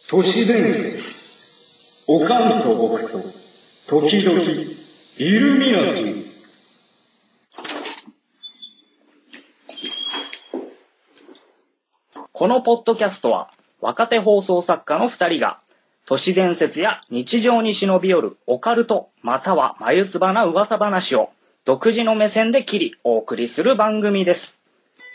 都市伝説。おかんと僕と時々イルミナティ。 このポッドキャストは若手放送作家の2人が都市伝説や日常に忍び寄るオカルトまたは眉唾な噂話を独自の目線で切りお送りする番組です。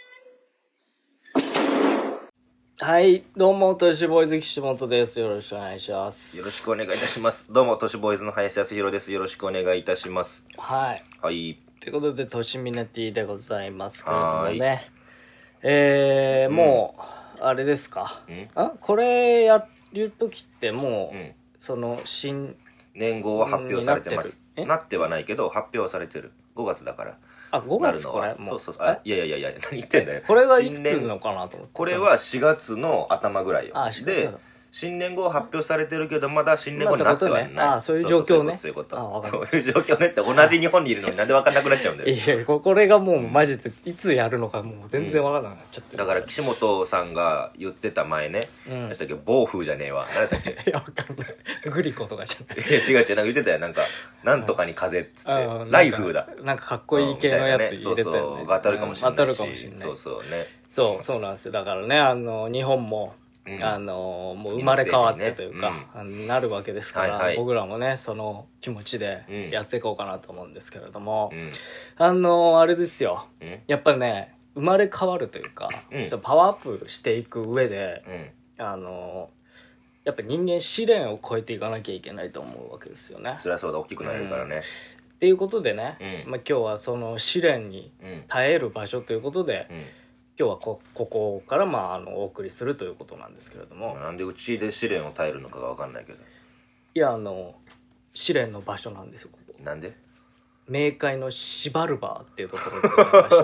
はい、どうも都市ボーイズ岸本です。よろしくお願いします。 よろしくお願いいたします。どうも都市ボーイズの林康弘です。よろしくお願いいたします。 はい。 はい。 ということで都市ミナティでございますけれどもね。もうあれですか。これやるときってもう、その新年号は発表されてます。なってはないけど発表されてる。5月だから。 あ、5月これもう。 そう。いや何言ってんだよ。 これがいつのかなと思って。 これは4月の頭ぐらいよ。で、新年号発表されてるけどまだ新年号になってはない。 あ、そういう状況ね。 そういう状況ねって同じ日本にいるのになんで分かんなくなっちゃうんだよ。 いや、これがもうマジでいつやるのかもう全然分からなくなっちゃって。 だから岸本さんが言ってた前ね、何したっけ、暴風じゃねえわ。何だっけ。 いや、分かんない。グリコとかじゃない。 いや違う、なんか言ってたよ。なんとかに風っつって。ライフだ。 なんかかっこいい系のやつ入れたよね。 そう、当たるかもしれない。 当たるかもしれない。 そうね。 そうなんですよ。だからね、日本も、もう生まれ変わってというか、なるわけですから、僕らもね、その気持ちでやっていこうかなと思うんですけれども、あれですよ。やっぱりね、生まれ変わるというか、パワーアップしていく上で、やっぱ人間試練を超えていかなきゃいけないと思うわけですよね。 そりゃそうだ、大きくなれるからね。 っていうことでね、今日はその試練に耐える場所ということで、今日はここからお送りするということなんですけれども。 なんでうちで試練を耐えるのかが分かんないけど。 いや、試練の場所なんですよ、ここ。 なんで？ 冥界のシバルバーっていうところでございま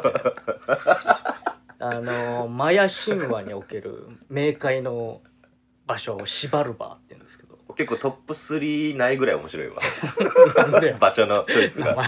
してマヤ神話における冥界の場所をシバルバーって言うんですけど、 結構トップ3ないぐらい面白いわ。 なんで場所のチョイスが。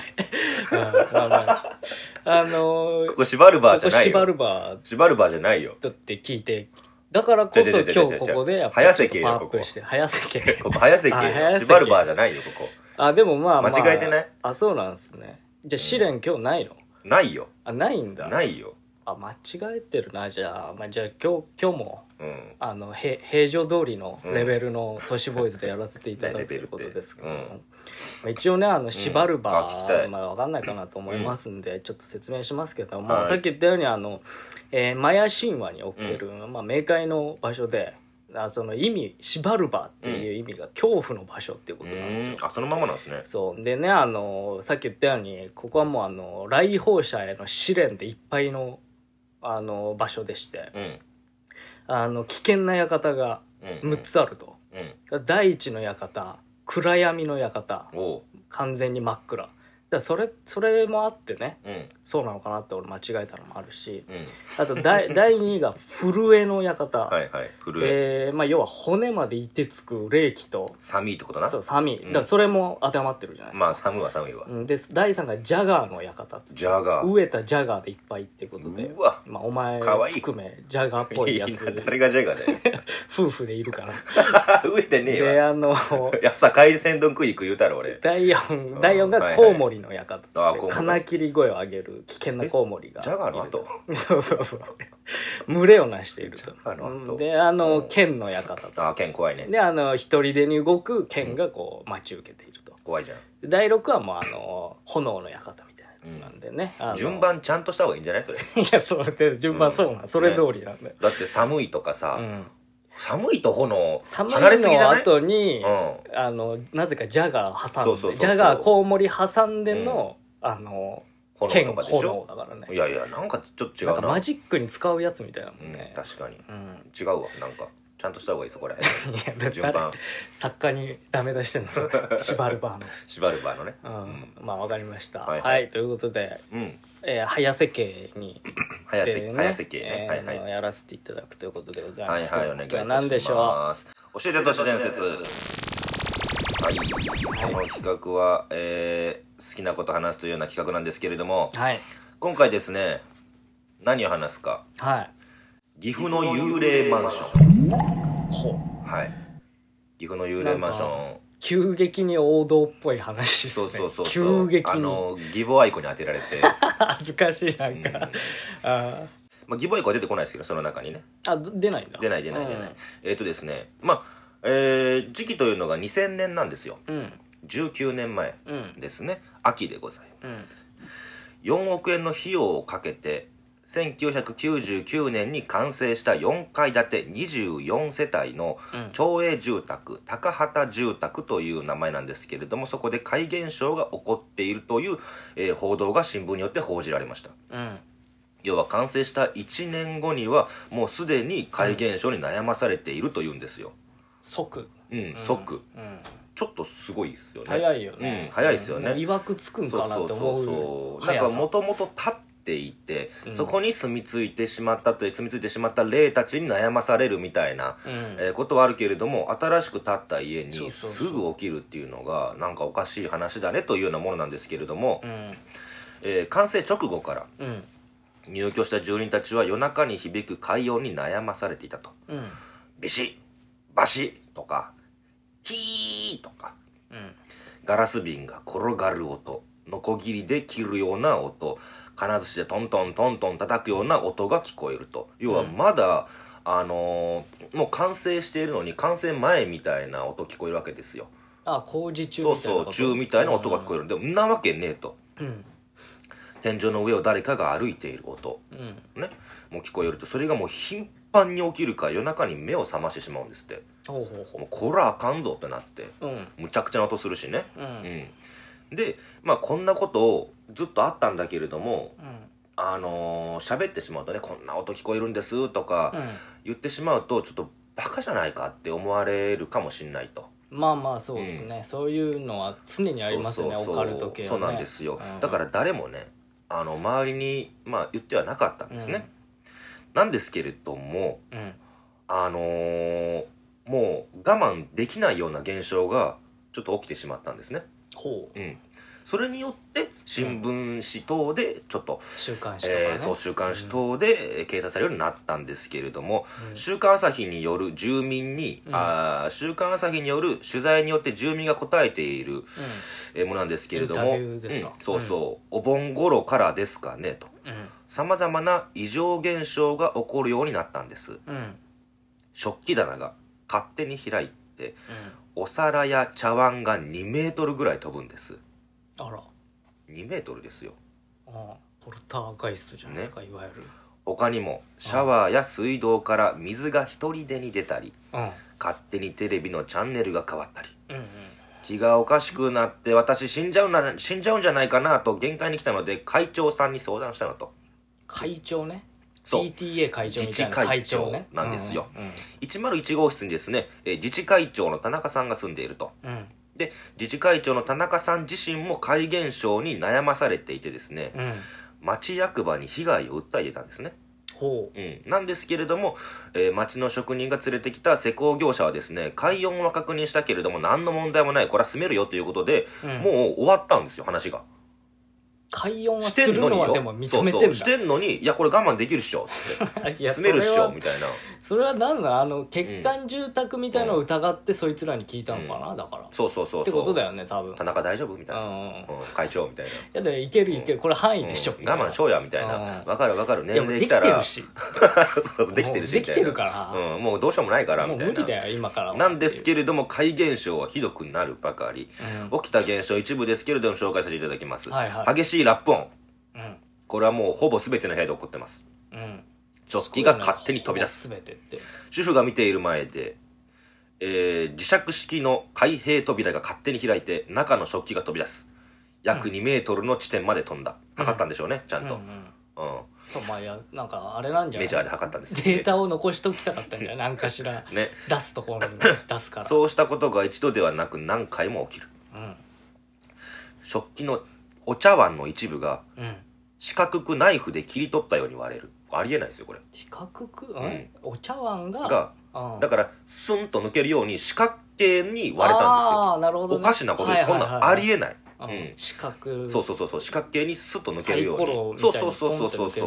ここシバルバーじゃないよ。シバルバーじゃないよ。 だって聞いて、だからこそ今日ここでやっぱりちょっとパワーアップして、早瀬家。 ここ早瀬家。シバルバーじゃないよ、ここ。 あ、でも間違えてない？ あ、そうなんですね。じゃあ試練今日ないの？ ないよ。 あ、ないんだ。 ないよ。 あ、間違えてるな。じゃあ今日も、平常通りのレベルの都市ボーイズでやらせていただくということですけども、一応ね、シバルバー、分かんないかなと思いますんで、ちょっと説明しますけども、さっき言ったようにマヤ神話における、冥界の場所で、その意味、シバルバーっていう意味が恐怖の場所っていうことなんですよ。 あ、そのままなんですね。 そうでね、さっき言ったようにここはもう来訪者への試練でいっぱいの場所でして、危険な館が6つあると、第一の館、暗闇の館、完全に真っ暗だから、それもあってね、そうなのかなって俺間違えたのもあるし、あと第2が震えの館。 震え。 要は骨までいてつく霊気と寒いってことな。 そう、寒い。だからそれも当てはまってるじゃないですか。 まあ寒いは寒いわ。 で、第3がジャガーの館っつって。 ジャガー。 飢えたジャガーでいっぱいってことで。 うわ。 お前含めジャガーっぽいやつ。 誰がジャガーだよ。 夫婦でいるから。 飢えてねえわ。 で、 朝海鮮丼食い言うたら俺。 第4がコウモリの館。金切り声を上げる危険なコウモリが。 ジャガーの後。 そう。群れをなしていると。で、剣の館と。 あ、剣怖いね。 で、一人でに動く剣がこう待ち受けていると。 怖いじゃん。 第6はもう炎の館みたいなやつなんでね。 順番ちゃんとした方がいいんじゃないそれ。 いや、それ順番そうな。それ通りなんだよ。 だって寒いとかさ、寒いと炎寒離れすぎじゃない？ の後に、なぜかジャガー挟んで、ジャガーコウモリ挟んでの、剣炎だからね。 いやなんかちょっと違うな。 なんかマジックに使うやつみたいなもんね。 確かに。違うわ、なんかちゃんとした方がいいそこら辺。 いや、順番作家にダメ出してんですよ。シバルバーの。 シバルバーのね。 まあわかりました。はい、ということで、早瀬家に早瀬家やらせていただくということでございますけど、 お願いいたします。 今日は何でしょう？教えて都市伝説。はい、この企画は、好きなこと話すというような企画なんですけれども、今回ですね、何を話すか。岐阜の幽霊マンション。 岐阜の幽霊マンション。 急激に王道っぽい話ですね。 そう急激に義母愛子に当てられて恥ずかしいなんか、 まあ、義母愛子は出てこないですけど、その中にね。 出ないんだ。 出ない。ですね、まあ、時期というのが2000年なんですよ。19年前ですね。秋でございます。4億円の費用をかけて1999年に完成した4階建て24世帯の町営住宅、高畑住宅という名前なんですけれども、そこで怪現象が起こっているという、報道が新聞によって報じられました。要は完成した1年後にはもうすでに怪現象に悩まされているというんですよ。 即。 ちょっとすごいですよね。 早いよね。 早いですよね。 いわくつくんかなって思う。 なんかもともと立っていて、そこに住み着いてしまった霊たちに悩まされるみたいな、ことはあるけれども、新しく建った家にすぐ起きるっていうのがなんかおかしい話だねというようなものなんですけれども、完成直後から、入居した住人たちは夜中に響く怪音に悩まされていたと。ビシッバシッとかキーとか、ガラス瓶が転がる音、ノコギリで切るような音、金槌でトントントントン叩くような音が聞こえると。要はまだ、もう完成しているのに完成前みたいな音聞こえるわけですよ。 工事中みたいなこと。 中みたいな音が聞こえる。でもんなわけねえと。天井の上を誰かが歩いている音、ね、もう聞こえると。それがもう頻繁に起きるから夜中に目を覚ましてしまうんですって。もうこらあかんぞってなって、むちゃくちゃな音するしね。で、まあこんなことをずっとあったんだけれども、喋ってしまうとね、こんな音聞こえるんですとか言ってしまうと、ちょっとバカじゃないかって思われるかもしれないと。 まあそうですね、そういうのは常にありますよね、オカルト系はね。 そうなんですよ。だから誰もね、周りに、言ってはなかったんですね。なんですけれども、もう我慢できないような現象がちょっと起きてしまったんですね。それによって新聞紙等でちょっと、 週刊誌とかね、 週刊誌等で掲載されるようになったんですけれども、週刊朝日による住民に、週刊朝日による取材によって住民が答えている、ものなんですけれども、お盆頃からですかねと、さまざまな異常現象が起こるようになったんです。食器棚が勝手に開いて、お皿や茶碗が2メートルぐらい飛ぶんです。2メートルですよ。 ポルターガイストじゃないですか、いわゆる。 他にもシャワーや水道から水が一人でに出たり、勝手にテレビのチャンネルが変わったり、気がおかしくなって私死んじゃうんじゃないかなと限界に来たので、会長さんに相談したのと。 会長ね。PTA 会長みたいな会長ね。 なんですよ。101号室にですね、自治会長の田中さんが住んでいると。で、自治会長の田中さん自身も怪現象に悩まされていてですね、町役場に被害を訴えてたんですね。なんですけれども、町の職人が連れてきた施工業者はですね、怪音は確認したけれども何の問題もない、これは住めるよということで、もう終わったんですよ、話が。 怪音はするのはでも認めてんだ。 してんのに、いやこれ我慢できるっしょって住めるっしょみたいな。 それは何なの、欠陥住宅みたいなのを疑ってそいつらに聞いたのかな、だからそうってことだよね、多分。 田中大丈夫みたいな、会長みたいな。いやでいける、これ範囲でしょ、 我慢しようやみたいな。分かる年齢来たらできてるしできてるから、 もうどうしようもないからみたいな。 もう無理だよ今からなんですけれども、怪現象はひどくなるばかり。起きた現象一部ですけれども紹介させていただきます。激しいラップ音、これはもうほぼ全ての部屋で起こってます。食器が勝手に飛び出す。主婦が見ている前で、磁石式の開閉扉が勝手に開いて中の食器が飛び出す。約2メートルの地点まで飛んだ。測ったんでしょうね、ちゃんと。 なんかあれなんじゃない、 メジャーで測ったんですよ。 データを残しときたかったんじゃない、何かしら出すところに出すから。 そうしたことが一度ではなく何回も起きる。食器のお茶碗の一部が四角くナイフで切り取ったように割れる。ありえないですよこれ。 四角く、お茶碗がだからスンと抜けるように四角形に割れたんですよ。 なるほど、 おかしなことで、そんなありえない。 四角、 そう四角形にスッと抜けるように。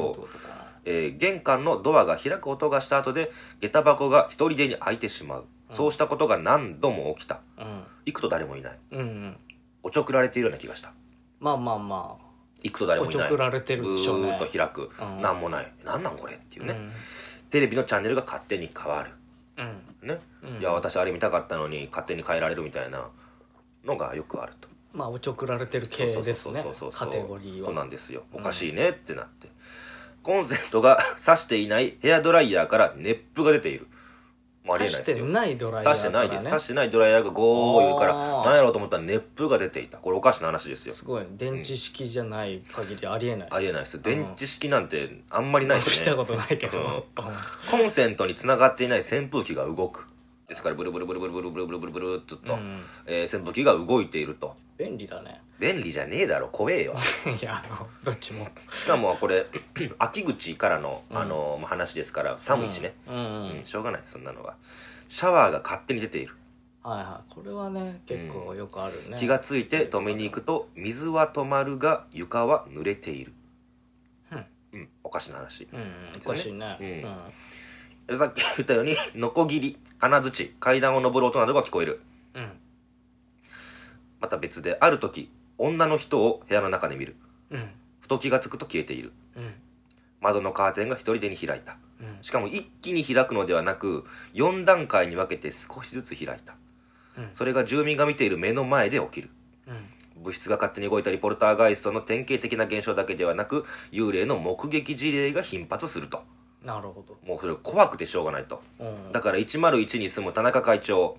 そう玄関のドアが開く音がした後で下駄箱が一人でに開いてしまう。 そうしたことが何度も起きた。行くと誰もいない。おちょくられているような気がした。 まあまあまあ。 行くと誰もいない。 おちょくられてるでしょうね。 ぐーっと開く。なんもない。なんなんこれっていうね。テレビのチャンネルが勝手に変わる。ね。いや、私あれ見たかったのに勝手に変えられるみたいなのがよくあると。 まあおちょくられてる系ですね。カテゴリーは。 そうなんですよ。おかしいねってなって。コンセントが挿していないヘアドライヤーから熱風が出ている。もうありえないですよ。 挿してないドライヤーからね。 挿してないです。挿してないドライヤーがゴー言うから、何やろうと思ったら熱風が出ていた。これおかしな話ですよ。 すごい。電池式じゃない限りありえない。 ありえないです。電池式なんてあんまりないですね。 見たことないけど。 コンセントにつながっていない扇風機が動く。ですからブルブルブルブルブルブルブルブルブルっと扇風機が動いていると。 便利だね。 便利じゃねえだろ、怖えよ。 いや、どっちも。 しかもこれ秋口からの話ですから寒いしね。しょうがない、そんなのは。シャワーが勝手に出ている。 はいはい。これはね、結構よくあるね。 気がついて止めに行くと水は止まるが床は濡れている。おかしな話。 おかしいね。 さっき言ったようにノコギリ、金槌、階段を上る音などが聞こえる。また別である時女の人を部屋の中で見る。ふと気がつくと消えている。窓のカーテンが一人でに開いた。しかも一気に開くのではなく4段階に分けて少しずつ開いた。それが住民が見ている目の前で起きる。物質が勝手に動いたりポルターガイストの典型的な現象だけではなく幽霊の目撃事例が頻発すると。 なるほど。 もうそれ怖くてしょうがないと。だから101に住む田中会長、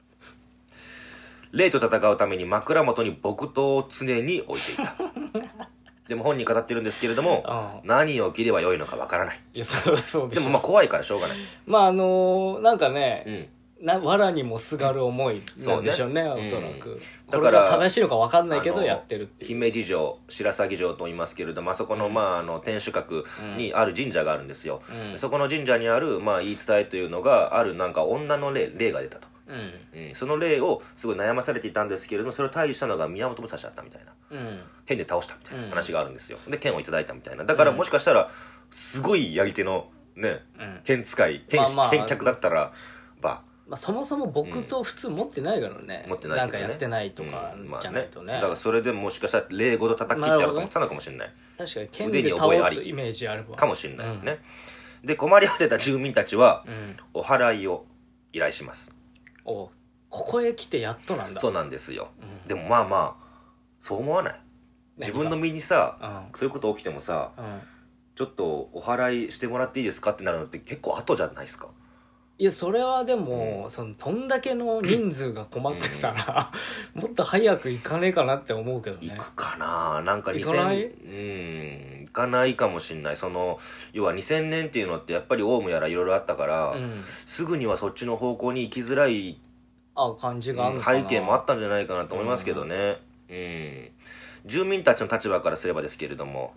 霊と戦うために枕元に木刀を常に置いていた。でも本人語ってるんですけれども、何を着ればよいのかわからない。 いや、そうでしょ。 でもまあ怖いからしょうがない。 まあなんかね、藁にもすがる思いなんでしょうね、おそらく。だから正しいのか分かんないけどやってるっていう。 姫路城、白鷺城と言いますけれども、あそこの天守閣にある神社があるんですよ。そこの神社にある言い伝えというのがある、なんか女の霊が出たと。その霊をすごい悩まされていたんですけれども、それを退治したのが宮本武蔵だったみたいな。剣で倒したみたいな話があるんですよ。で剣をいただいたみたいな。だからもしかしたらすごいやり手のね、剣使い、剣客だったらそもそも木刀普通持ってないからね。持ってないけどね。なんかやってないとかじゃないとね。 だからそれでもしかしたら霊ごと叩きってやると思ってたのかもしれない。 確かに剣で倒すイメージあるわ。 かもしれないね。で困り果てた住民たちはお祓いを依頼します。 ここへ来てやっとなんだ。 そうなんですよ。でもまあそう思わない？自分の身にさ、そういうこと起きてもさ、ちょっとお祓いしてもらっていいですかってなるのって結構後じゃないですか。 いや、それはでも、どんだけの人数が困ってたら、もっと早く行かねえかなって思うけどね。 行くかな、なんか行かない？ 行かないかもしんない。要は2000年っていうのってやっぱりオウムやらいろいろあったから、すぐにはそっちの方向に行きづらい感じがあるのかな。 背景もあったんじゃないかなと思いますけどね。住民たちの立場からすればですけれども、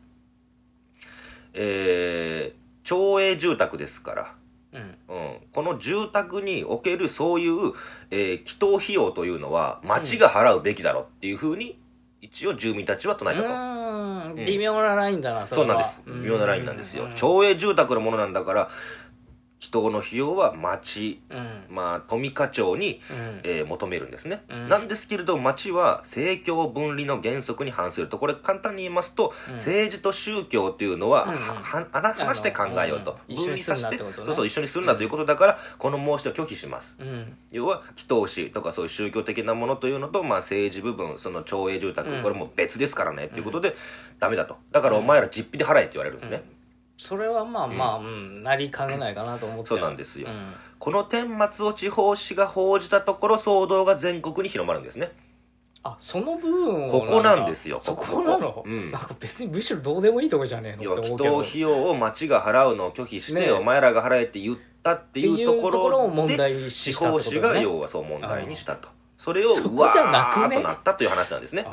町営住宅ですから、この住宅におけるそういう、祈祷費用というのは町が払うべきだろっていうふうに一応住民たちは唱えたと。 微妙なラインだな、 そうなんです。微妙なラインなんですよ。町営住宅のものなんだから祈祷の費用は町、富加町に、求めるんですね。なんですけれど町は政教分離の原則に反すると。これ簡単に言いますと、政治と宗教っていうのは、話して考えようと。分離させて、一緒にするんだということだから、この申し出を拒否します。要は祈祷師とかそういう宗教的なものというのと、政治部分、その町営住宅、これも別ですからねっていうことでダメだと。だからお前ら実費で払えって言われるんですね。 それはなりかねないかなと思って。 そうなんですよ。この顛末を地方紙が報じたところ、騒動が全国に広まるんですね。 その部分をここなんですよ。 そこなの？なんか別にむしろどうでもいいとこじゃねえのって思うけど。 祈祷費用を町が払うのを拒否して、お前らが払えって言ったっていうところを問題に地した方紙が要はそう問題にしたと。それをうわーっとなったという話なんですね。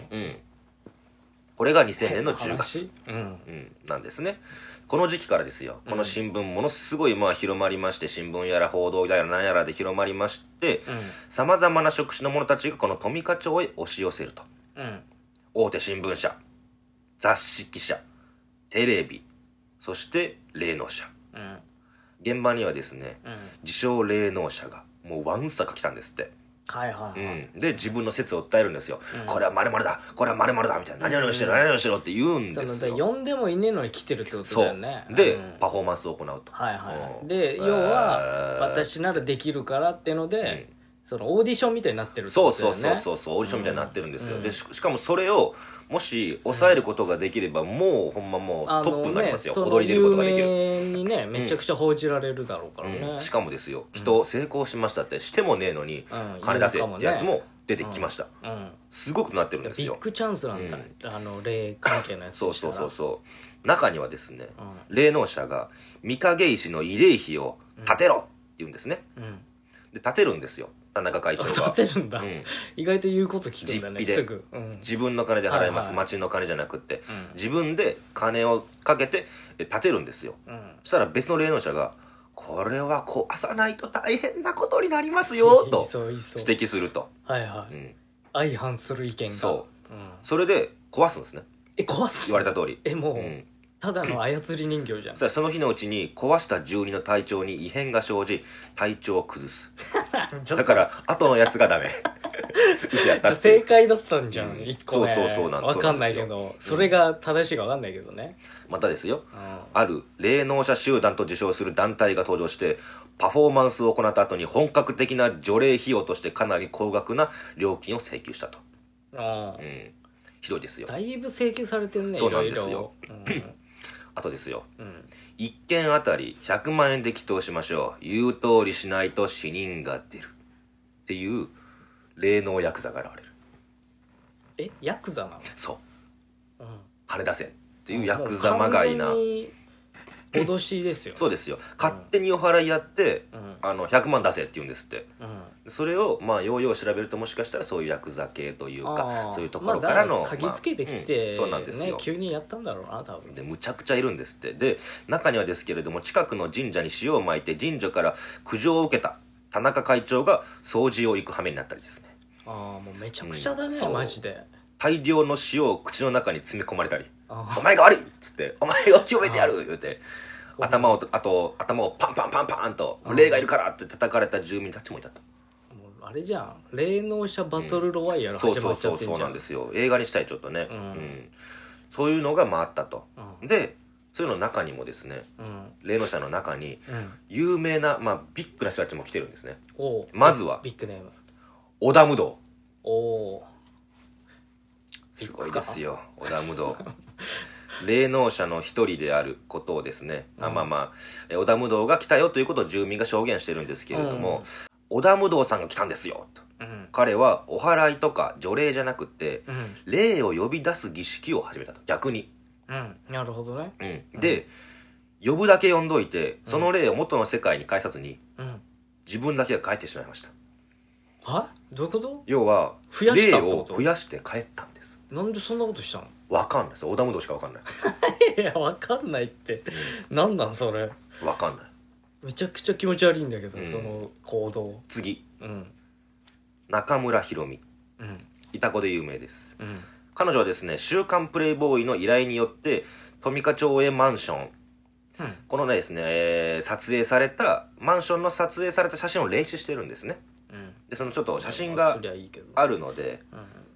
これが2000年の10月なんですね。この時期からですよ。この新聞ものすごい広まりまして、新聞やら報道やら何やらで広まりまして、さまざまな職種の者たちがこの富加町へ押し寄せると。大手新聞社、雑誌記者、テレビ、そして霊能者。現場にはですね、自称霊能者がもうわんさか来たんですって。 はいはいはい、 で自分の説を訴えるんですよ、これは〇〇だ、これは〇〇だみたいな、何々しろ何々しろって言うんですよ。 呼んでもいねえのに来てるってことだよね。 で、パフォーマンスを行うと。 はいはい、で要は私ならできるからっていうので、そのオーディションみたいになってるってことだよね。 そうオーディションみたいになってるんですよ。で しかもそれをもし抑えることができれば、もうほんまもうトップになりますよ、踊り出ることができる。 有名にねめちゃくちゃ報じられるだろうからね、 しかもですよ、人成功しましたってしてもねえのに、金出せってやつも出てきました、すごくなってるんですよ。 ビッグチャンスなんだ、霊関係のやつでしたら。 そう中にはですね、霊能者が御影石の慰霊碑を建てろって言うんですね、で建てるんですよ、田中会長が。 建てるんだ、意外と言うこと聞くんだね、すぐ、 自分の金で払います、町の金じゃなくって、自分で金をかけて建てるんですよ、そしたら別の霊能者がこれは壊さないと大変なことになりますよと指摘すると、 相反する意見が。 それで壊すんですね。 壊す、 言われた通り。 もう、ただの操り人形じゃん。 その日のうちに壊した住人の体調に異変が生じ、体調を崩すだから後のやつがダメじゃあ正解だったんじゃん、一個ね。 そうなんです。 分かんないけど、それが正しいか分かんないけどね。 またですよ、ある霊能者集団と自称する団体が登場してパフォーマンスを行った後に本格的な除霊費用としてかなり高額な料金を請求したと。ひどいですよ。 だいぶ請求されてんね。 そうなんですよ。あとですよ、1件あたり100万円で祈祷しましょう、言う通りしないと死人が出るっていう霊能ヤクザが現れる。 ヤクザなの？ そう、金出せっていうヤクザまがいな脅しですよ、 そうですよ。勝手にお払いやって、100万出せって言うんですって、それをまあようよう調べると、もしかしたらそういうヤクザ系というか、そういうところからの嗅ぎつけてきて、 そうなんですよ、 急にやったんだろうな多分。 でむちゃくちゃいるんですって。で中にはですけれども、近くの神社に塩をまいて神社から苦情を受けた田中会長が掃除を行く羽目になったりですね。 もうめちゃくちゃだね、マジで。 大量の塩を口の中に詰め込まれたり、お前が悪いっつってお前を清めてやる言うて、頭をパンパンパンパンと霊がいるからって叩かれた住民たちもいたと。 あれじゃん、霊能者バトルロワイヤル始まっちゃってんじゃん。 そうなんですよ。映画にしたいちょっとね、そういうのがあったと。でそういうの中にもですね、霊能者の中に有名な、ビッグな人たちも来てるんですね。まずはビッグネーム織田無道。すごいですよ、織田無道霊能者の一人であることをですね、織田無道が来たよということを住民が証言してるんですけれども、織田無道さんが来たんですよと、彼はお祓いとか除霊じゃなくて、霊を呼び出す儀式を始めたと。逆に、 なるほどね、 で呼ぶだけ呼んどいて、その霊を元の世界に返さずに、自分だけが帰ってしまいました。 どういうこと？ 要は霊を増やして帰ったんです。 なんでそんなことしたの？ わかんないです。織田無道しかわかんないいやわかんないって、なんなんそれ。 わかんない。 めちゃくちゃ気持ち悪いんだけど、その行動。 次、中村弘美、イタコで有名です、彼女はですね、週刊プレイボーイの依頼によって富加町営マンション、このですね、撮影されたマンションの撮影された写真を霊視してるんですね、でそのちょっと写真があるので、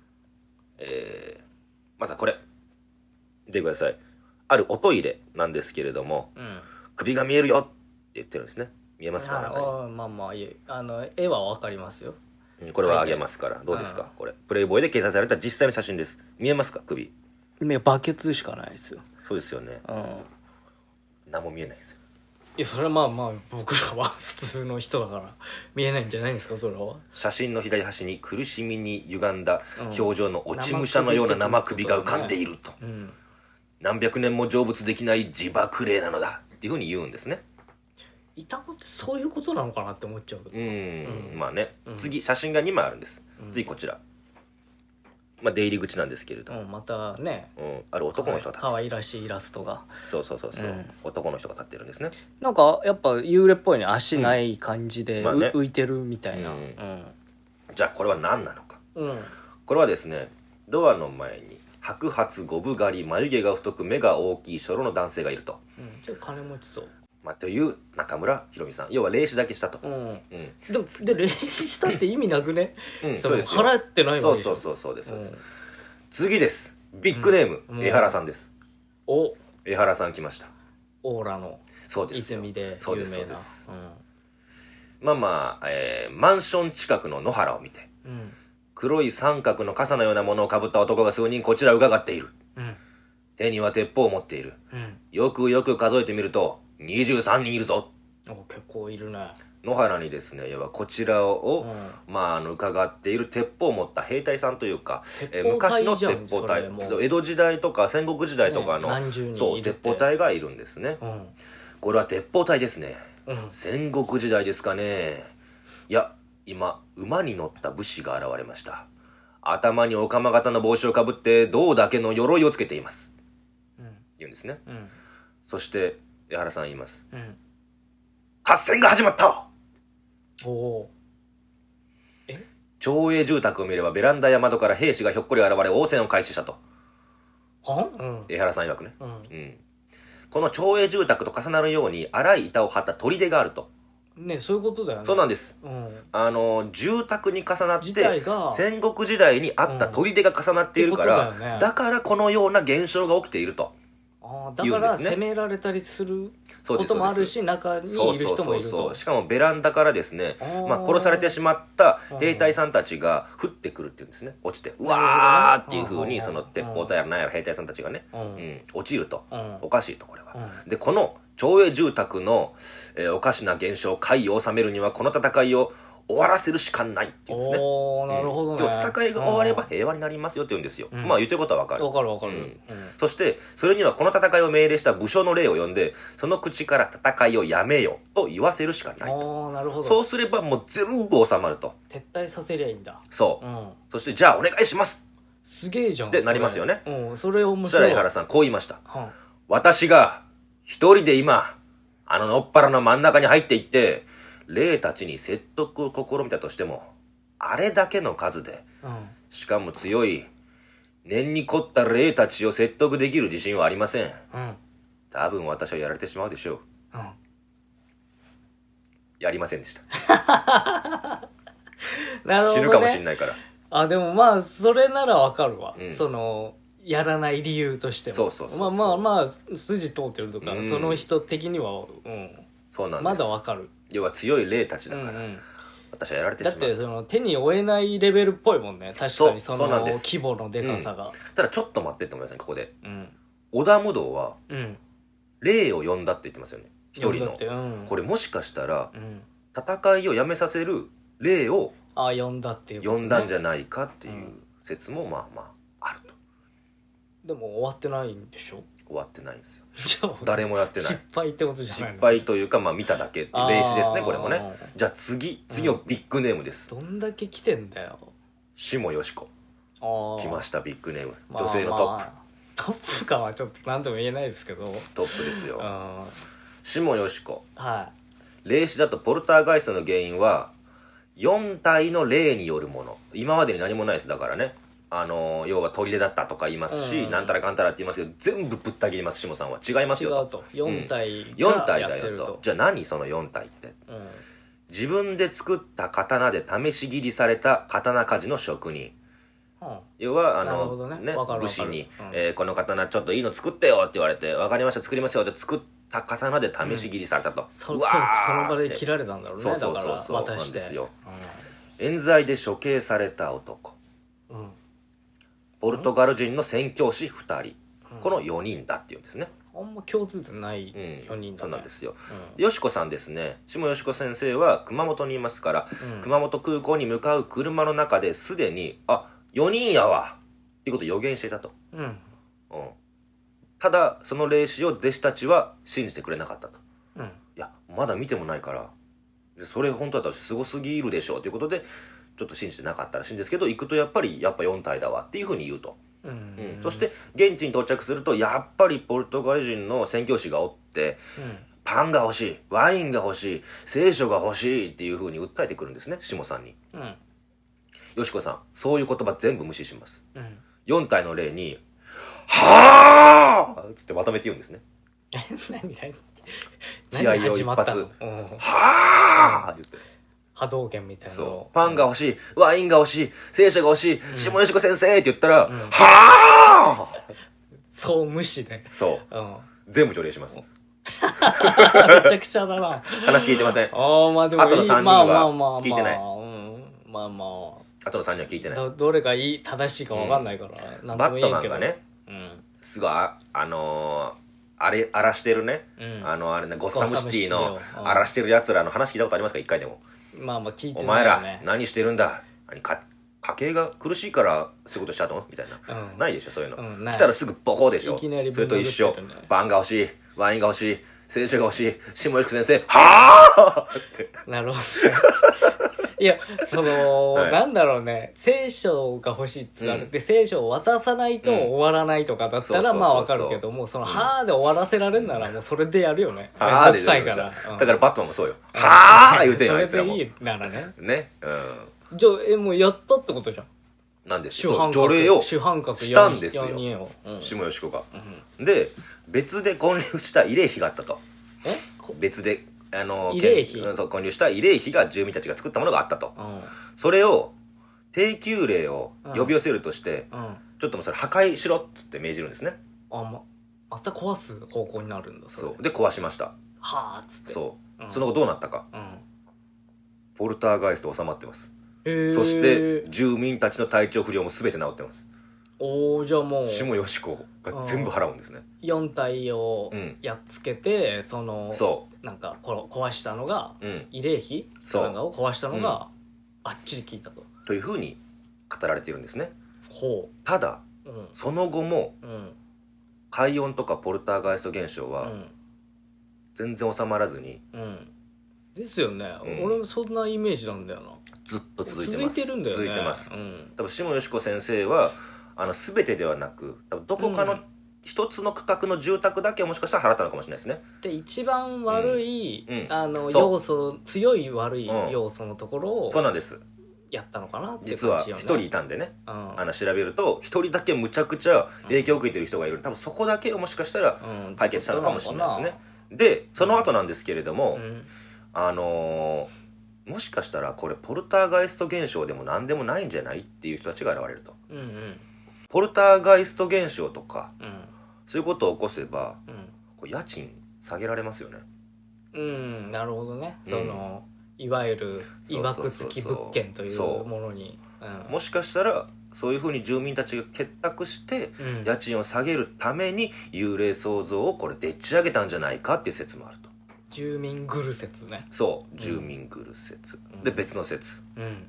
まずはこれ見てください。あるおトイレなんですけれども、首が見えるよって言ってるんですね。見えますか？ 絵はわかりますよ。 これはあげますから。どうですか？これプレイボーイで掲載された実際の写真です。見えますか？首。 バケツしかないですよ。 そうですよね。何も見えないですよ。 いや、それは僕らは普通の人だから見えないんじゃないんですか？それは。 写真の左端に苦しみに歪んだ表情の落ち武者のような生首が浮かんでいると、何百年も成仏できない自爆霊なのだっていうふうに言うんですね。 イタコってそういうことなのかなって思っちゃうけど。 次写真が2枚あるんです、次こちら、出入り口なんですけれども、 またね、 ある男の人が立ってる。 可愛らしいイラストが。 そう、男の人が立ってるんですね。 なんかやっぱ幽霊っぽいね。足ない感じで、浮いてるみたいな。 じゃあこれは何なのか、これはですね、ドアの前に白髪、五分刈り、眉毛が太く目が大きい初老の男性がいると。 ちょっと金持ちそう。 という中村ひろみさん、要は霊視だけしたと。 で霊視したって意味なくね。 そうですよ。 払ってないわけでしょ。 そうです。次です。ビッグネーム、江原さんです。江原さん来ました。 オーラの泉で有名な。 マンション近くの野原を見て、黒い三角の傘のようなものをかぶった男が数人こちらを伺っている。手には鉄砲を持っている。よくよく数えてみると23人いるぞ。 結構いるね。 野原にですね、要はこちらを、伺っている鉄砲を持った兵隊さんというか、昔の鉄砲隊、江戸時代とか戦国時代とかの、鉄砲隊がいるんですね。これは鉄砲隊ですね。戦国時代ですかね。いや、今馬に乗った武士が現れました。頭にオカマ型の帽子をかぶって銅だけの鎧をつけています、言うんですね。そして江原さん言います。合戦が始まった。町営住宅を見ればベランダや窓から兵士がひょっこり現れ応戦を開始したと。江原さん曰くね。この町営住宅と重なるように粗い板を張った砦があると。 ね、そういうことだよね。 そうなんです。住宅に重なって戦国時代にあった砦が重なっているから、だからこのような現象が起きていると。 だから攻められたりすることもあるし、中にいる人もいると。 しかもベランダからですね、殺されてしまった兵隊さんたちが降ってくるっていうんですね。落ちてうわーっていう風に、その鉄砲隊やら何やら兵隊さんたちがね、落ちると。おかしいと、これは。でこの町営住宅の、おかしな現象、回を収めるにはこの戦いを終わらせるしかないっていうんですね。 なるほどね。 戦いが終われば平和になりますよって言うんですよ。言ってることはわかる。 わかる。 そしてそれにはこの戦いを命令した武将の霊を呼んで、その口から戦いをやめよと言わせるしかないと。 なるほど。 そうすればもう全部収まると。 撤退させりゃいいんだ。 そう。そしてじゃあお願いします。 すげえじゃん。 ってなりますよね。 それ面白い。 そしたら江原さんこう言いました。私が一人で今のっぱらの真ん中に入っていって霊たちに説得を試みたとしても、あれだけの数で、しかも強い念に凝った霊たちを説得できる自信はありません。多分私はやられてしまうでしょう。やりませんでした。 なるほどね。 死ぬかもしんないから。 でもそれならわかるわ。そのやらない理由としても。筋通ってるとか、その人的にはそうなんです。 まだわかる。 要は強い霊たちだから、私はやられてしまう。 だってその手に負えないレベルっぽいもんね。確かにその規模のでかさが。 ただちょっと待ってって思いますね、ここで。織田無道は霊を呼んだって言ってますよね、一人の。これもしかしたら戦いをやめさせる霊を呼んだっていうことね。 呼んだんじゃないかっていう説もあると。 でも終わってないんでしょ。 終わってないんですよ。誰もやってない。 失敗ってことじゃないの。 失敗というか見ただけっていう霊視ですね、これもね。じゃあ次のビッグネームです。 どんだけ来てんだよ。 下よしこ来ました。ビッグネーム、女性のトップ。 トップかはちょっと何とも言えないですけど、 トップですよ。下よしこ。霊視だとポルターガイストの原因は4体の霊によるもの。今までに何もないです。だからね、要は砦だったとか言いますし、なんたらかんたらって言いますけど、全部ぶった切ります。下さんは違いますよと。 違うと。4体がやってると。じゃあ何その4体って、自分で作った刀で試し切りされた刀鍛冶の職人。要は武士に、この刀ちょっといいの作ってよって言われて、分かりました作りますよって作った刀で試し切りされたと。 その場で切られたんだろうね。だから渡して。 冤罪で処刑された男、ポルトガル人の宣教師2人、この4人だっていうんですね。 あんま共通点ない4人だね。 そうなんですよ。よしこさんですね、下よしこ先生は熊本にいますから、熊本空港に向かう車の中ですでに4人やわっていうことを予言していたと。ただその霊視を弟子たちは信じてくれなかったと。いやまだ見てもないから、それ本当だったらすごすぎるでしょうということでちょっと信じてなかったらしいんですけど、行くとやっぱ4体だわっていうふうに言うと。そして現地に到着するとやっぱりポルトガル人の宣教師がおって、パンが欲しい、ワインが欲しい、聖書が欲しいっていうふうに訴えてくるんですね、下さんに。よしこさんそういう言葉全部無視します。4体の霊にはーっつってまとめて言うんですね。 気合を一何始まった発の、 はあ言って波動拳みたいなのそうパンが欲しい、ワインが欲しい、聖書が欲しい、下吉子先生って言ったら、はあそう無視で、 そう、 うん、 全部除霊します。めちゃくちゃだな。 話聞いてません。 まあでも後の3人は聞いてない。 まあまあ後の3人は聞いてない。 どれが正しいか分かんないから、なんとも言えんけど。 バットマンがね、すごい荒らしてるね、あれね、ゴッサムシティの荒らしてる奴らの話聞いたことありますか？一回でも。 まあまあ聞いておないよね。 前ら何してるんだ、家計が苦しいからそういうことしたのみたいな、ないでしょそういうの、来たらすぐボコでしょ。 いきなりそれと一緒、 ぶん殴ってるね。 パンが欲しい、ワインが欲しい、聖書が欲しい、下吉子先生はあってなるほど。いや、なんだろうね、聖書が欲しいって言われて、聖書を渡さないと終わらないとかだったらまあわかるけども、はーで終わらせられるならもうそれでやるよね。 はーで臭いから。 だからバットマンもそうよ。はー言うてんのあいつらも。 それでいいならね。 ね。 じゃあ、もうやったってことじゃん。 なんですよ。 除霊を主犯格したんですよ。下吉子が。で、別で建立した慰霊碑があったと。別で。 慰霊碑建立した慰霊碑が住民たちが作ったものがあったと、それを低級霊を呼び寄せるとして、ちょっともうそれ破壊しろっつって命じるんですね。 また壊す方向になるんだ。 そうで壊しました。 はあっつって。 そう、その後どうなったか、ポルターガイスト収まってます。そして住民たちの体調不良も全て治ってます。 じゃあもう下吉子が全部払うんですね。 4体をやっつけて、なんか壊したのが、慰霊碑なんかを壊したのがあっちり効いたというふうに語られているんですね。 ほう。 ただ、その後も、海音とかポルターガイスト現象は全然収まらずに、 ですよね、俺もそんなイメージなんだよな。 ずっと続いてます。 続いてるんだよね。 続いてます。多分下吉子先生は全てではなく、多分どこかの一つの区画の住宅だけはもしかしたら払ったのかもしれないですね。 で一番悪い、要素、強い悪い要素のところをそうなんですやったのかなって、 実は一人いたんでね、調べると一人だけむちゃくちゃ影響を受けてる人がいる。多分そこだけをもしかしたら解決したのかもしれないですね。でその後なんですけれども、もしかしたらこれポルターガイスト現象でも何でもないんじゃないっていう人たちが現れると。ポルターガイスト現象とか、そういうことを起こせば、家賃下げられますよね。 なるほどね。いわゆるいわくつき物件というものに、 もしかしたらそういうふうに住民たちが結託して、家賃を下げるために幽霊創造をこれでっち上げたんじゃないかっていう説もあると。 住民グル説ね。 そう住民グル説、で別の説、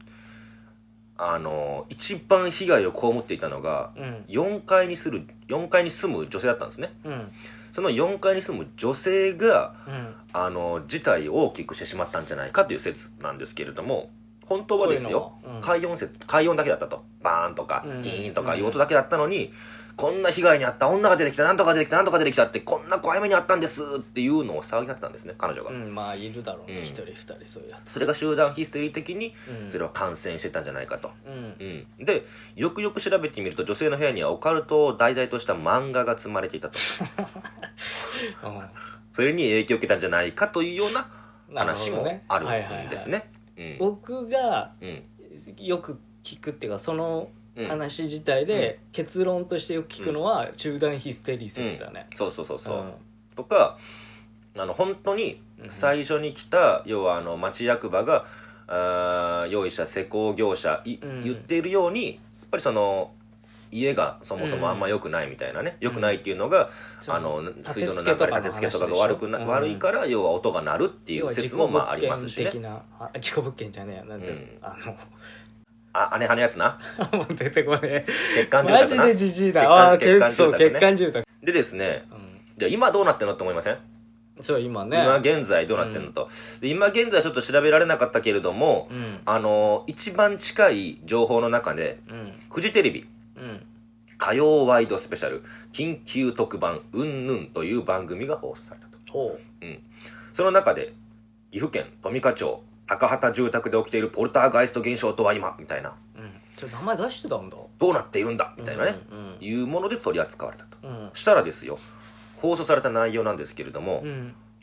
一番被害を被っていたのが、4階に住む女性だったんですね。その4階に住む女性が、事態を大きくしてしまったんじゃないかという説なんですけれども、本当はですよ、快音だけだったと。バーンとかギーンとかいう音だけだったのに、こんな被害に遭った女が出てきた、なんとか出てきた、なんとか出てきたって、こんな怖い目にあったんですっていうのを騒ぎ立てたんですね、彼女が。 まあいるだろうね、1人2人そういうやつ。 それが集団ヒステリー的にそれは感染してたんじゃないかと。でよくよく調べてみると、女性の部屋にはオカルトを題材とした漫画が積まれていたと。それに影響を受けたんじゃないかというような話もあるんですね。 僕がよく聞くっていうか、その話自体で結論としてよく聞くのは集団ヒステリー説だね。 そうとか、本当に最初に来た、要は町役場が用意した施工業者言っているように、やっぱりその家がそもそもあんま良くないみたいなね、良くないっていうのが水道の流れ、立て付けとかが悪いから、要は音が鳴るっていう説もまあありますしね。 事故物件じゃねえや、なんて姉派のやつな。 もう出てこねえ。 欠陥住宅な。 マジでジジイだ。欠陥住宅。 でですね、じゃあ今どうなってんのって思いません？ そう今ね。 今現在どうなってんのと。で今現在ちょっと調べられなかったけれども、一番近い情報の中で、フジテレビ、火曜ワイドスペシャル緊急特番うんぬんという番組が放送されたと。その中で岐阜県富加町高畑住宅で起きているポルターガイスト現象とは今みたいな、 名前出してたんだ、 どうなっているんだみたいなね、いうもので取り扱われたと。したらですよ、放送された内容なんですけれども、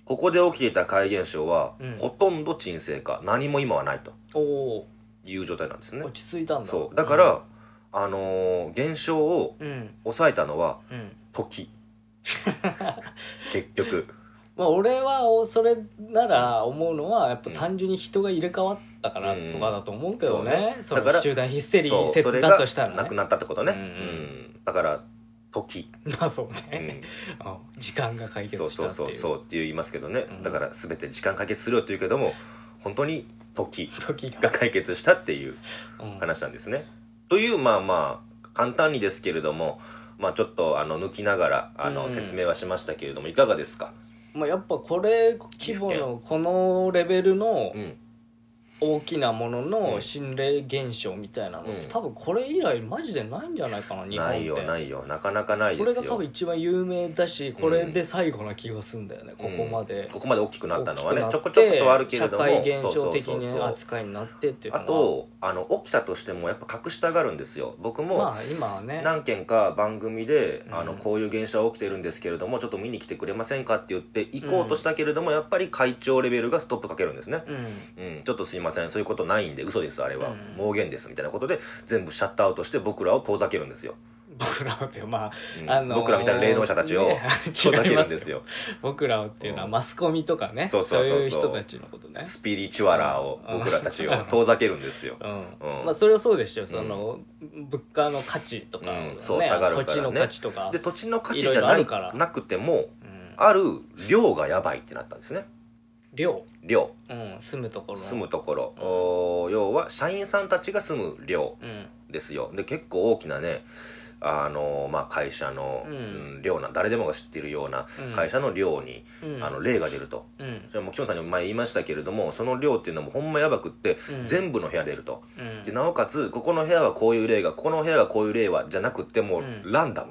ここで起きていた怪現象は、ほとんど沈静化、何も今はないという状態なんですね。 落ち着いたんだ。 そうだから、現象を抑えたのは、時結局まあ俺はそれなら思うのはやっぱ単純に人が入れ替わったからとかだと思うけどね。その集団ヒステリー説だとしたらね。 なくなったってことね。だから時、 まあそうね、時間が解決したっていう。 そうって言いますけどね。だから全て時間解決するよって言うけども、本当に時が解決したっていう話なんですね。というまあ簡単にですけれども、ちょっと抜きながら説明はしましたけれども、いかがですか？ やっぱこれ規模のこのレベルの大きなものの心霊現象みたいなのって多分これ以来マジでないんじゃないかな、日本って。 ないよなかなかないですよ。 これが多分一番有名だし、これで最後な気がするんだよね、ここまで大きくなったのはね、ちょこちょことあるけれども、 社会現象的に扱いになってっていうのは。 あと起きたとしてもやっぱ隠したがるんですよ。僕も今はね何件か番組でこういう現象が起きてるんですけれども、ちょっと見に来てくれませんかって言って行こうとしたけれども、やっぱり会長レベルがストップかけるんですね。ちょっとすいません、そういうことないんで、嘘です、あれは妄言ですみたいなことで全部シャットアウトして僕らを遠ざけるんですよ。 僕らって僕らみたいな霊能者たちを遠ざけるんですよ。 僕らっていうのはマスコミとかね、そういう人たちのことね。 スピリチュアラーを僕らたちを遠ざけるんですよ。 それはそうでしょ。その物価の価値とか下がるからね。 土地の価値とかで、土地の価値じゃなくてもある量がやばいってなったんですね。 寮、住むところ、 要は社員さんたちが住む寮ですよ。で結構大きなね、会社の寮な、誰でもが知っているような会社の寮に霊が出ると。じゃあもう岸本さんに前言いましたけれども、その寮っていうのもほんまやばくって、全部の部屋出ると。でなおかつここの部屋はこういう霊が、ここの部屋はこういう霊はじゃなくってもうランダム。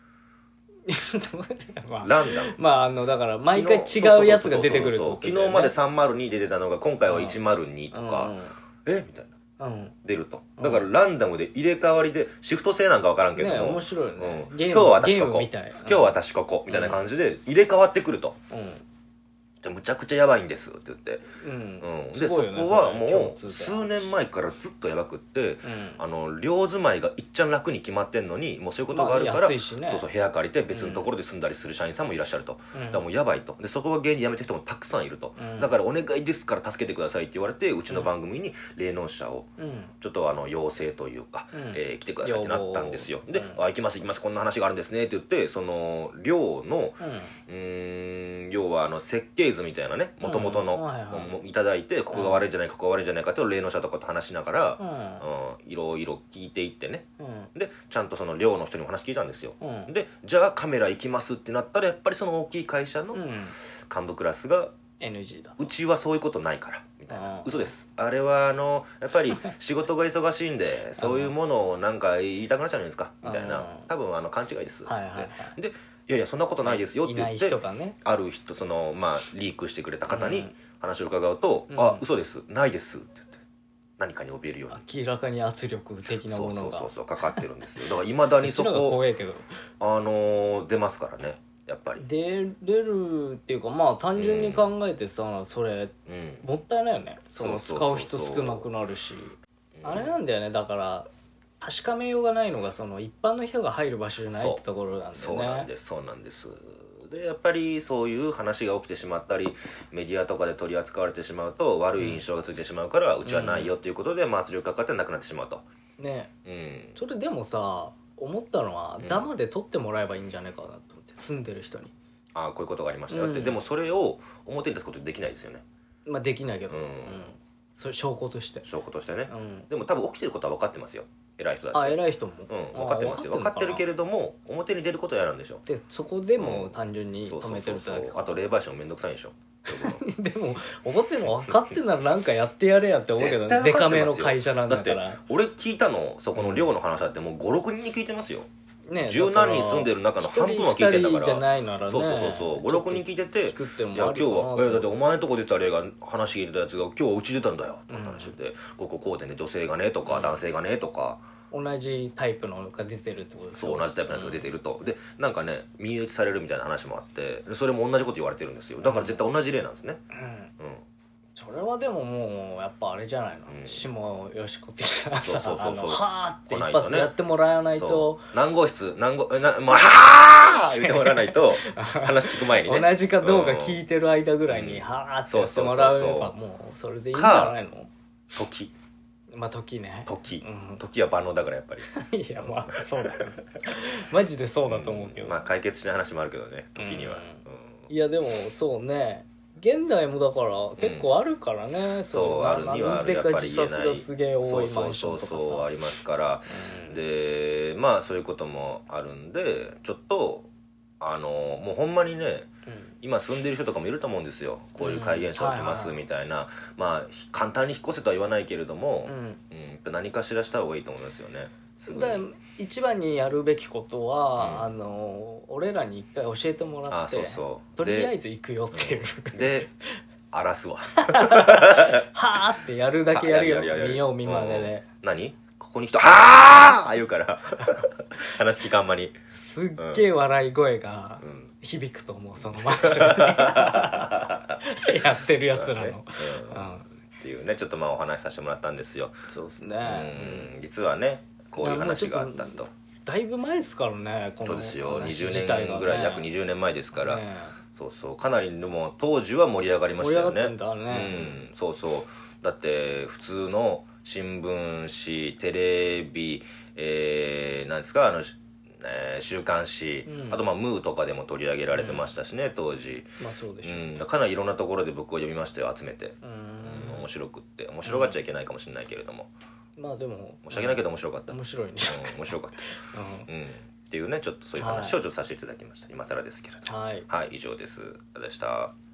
ランダム。 だから毎回違うやつが出てくると。 昨日まで302出てたのが今回は102とか、みたいな、出ると。だからランダムで入れ替わりで、シフト制なんか分からんけども、 面白いよね。 今日は私ここ、今日は私ここみたいな感じで入れ替わってくると。むちゃくちゃやばいんですって言って、でそこはもう数年前からずっとやばくって、寮住まいがいっちゃん楽に決まってんのに、もうそういうことがあるから、部屋借りて別のところで住んだりする社員さんもいらっしゃると。だからもうやばいと。でそこが原因で辞めてる人もたくさんいると。だからお願いですから助けてくださいって言われて、うちの番組に霊能者をちょっと要請というか、来てくださいってなったんですよ。で行きますこんな話があるんですねって言って、その寮の要は設計図みたいなね、元々のいただいて、ここが悪いんじゃないかここが悪いんじゃないかと霊能者とかと話しながらいろいろ聞いていってね。でちゃんとその寮の人にも話聞いたんですよ。でじゃあカメラ行きますってなったら、やっぱりその大きい会社の幹部クラスが NG だ、 うちはそういうことないからみたいな。嘘です、あれはやっぱり仕事が忙しいんでそういうものをなんか言いたくなっちゃうんじゃないですかみたいな、多分勘違いですって。でいやいやそんなことないですよって言って、ある人リークしてくれた方に話を伺うと、嘘ですないですって言って、何かに怯えるように明らかに圧力的なものがかかってるんですよ。だからいまだにそこ怖いけど出ますからね、やっぱり出るっていうか、単純に考えてさ、それもったいないよね。その使う人少なくなるし、あれなんだよね。だから確かめようがないのが、その一般の人が入る場所じゃないってところなんだよね。 そうなんです。でやっぱりそういう話が起きてしまったり、メディアとかで取り扱われてしまうと悪い印象がついてしまうから、うちはないよっていうことで、圧力かかってなくなってしまうとね。それでもさ、思ったのはダマで撮ってもらえばいいんじゃないかなと思って、住んでる人にこういうことがありましたよって。でもそれを表に出すことできないですよね。 できないけど、それ証拠としてね。でも多分起きてることは分かってますよ、偉い人だって。 偉い人も分かってますよ。分かってるけれども表に出ることは嫌なんでしょ。 でそこでも単純に止めてるだけか。 あと霊媒師もめんどくさいでしょ。 でも怒ってるの分かってんならなんかやってやれやって思うけど、デカめの会社なんだから。 だって俺聞いたの、そこの寮の話だってもう 5,6 人に聞いてますよ。十何人住んでる中の半分は聞いてんだから。 1人2人じゃないならね。 そう5,6 人聞いてて、 聞くってもいや今日はだってお前のとこ出た霊が話聞いてたやつが今日はうち出たんだよって話で、こうでね、女性がねとか男性がねとか同じタイプのが出てるってことですか。 そう同じタイプのやつが出てると、でなんかね身打ちされるみたいな話もあって、それも同じこと言われてるんですよ。だから絶対同じ例なんですね。 それはでももうやっぱあれじゃないの、下よしこ的なさ、はーって一発やってもらわないと、 何号室もうはー言ってもらわないと話聞く前にね同じかどうか聞いてる間ぐらいにはーってやってもらえばもうそれでいいんじゃないの。 時まあ時ね、 時は万能だからやっぱりいやまあそうだよマジでそうだと思うけど、 まあ解決しない話もあるけどね、時には。 いやでもそうね、現代もだから結構あるからね、 そうあるにはある、 なんでか自殺がすげえ多いマンションとかさ、 そうありますから、でまあそういうこともあるんで、ちょっともうほんまにね、今住んでる人とかもいると思うんですよ。こういう怪現象起きますみたいな、まあ簡単に引っ越せとは言わないけれども、何かしらした方がいいと思いますよね。 だ一番にやるべきことは、俺らに一回教えてもらって、とりあえず行くよっていうで荒らすわはーってやるだけやるよ、見よう見まねで。 何ここに人はー言うから話聞かんまにすっげえ笑い声が響くと思う、そのマンションでやってるやつらのっていうね、ちょっとまあお話しさせてもらったんですよ。 そうですね、 実はねこういう話があったと。 だいぶ前ですからね、このそうですよ、20年ぐらい、約20年前ですから、そうそうかなりでも当時は盛り上がりましたよね。 盛り上がってんだね。 そうそうだって普通の新聞紙、テレビ、なんですか週刊誌、あとまあムーとかでも取り上げられてましたしね、当時。 まあそうでしょうね。 かなりいろんなところで僕は読みましたよ、集めて。面白くって、面白がっちゃいけないかもしれないけれども、 まあでも申し訳ないけど面白かった。 面白いね。 面白かった。っていうね、ちょっとそういう話をちょっとさせていただきました。今更ですけれども。はい、以上です。ありがとうございました。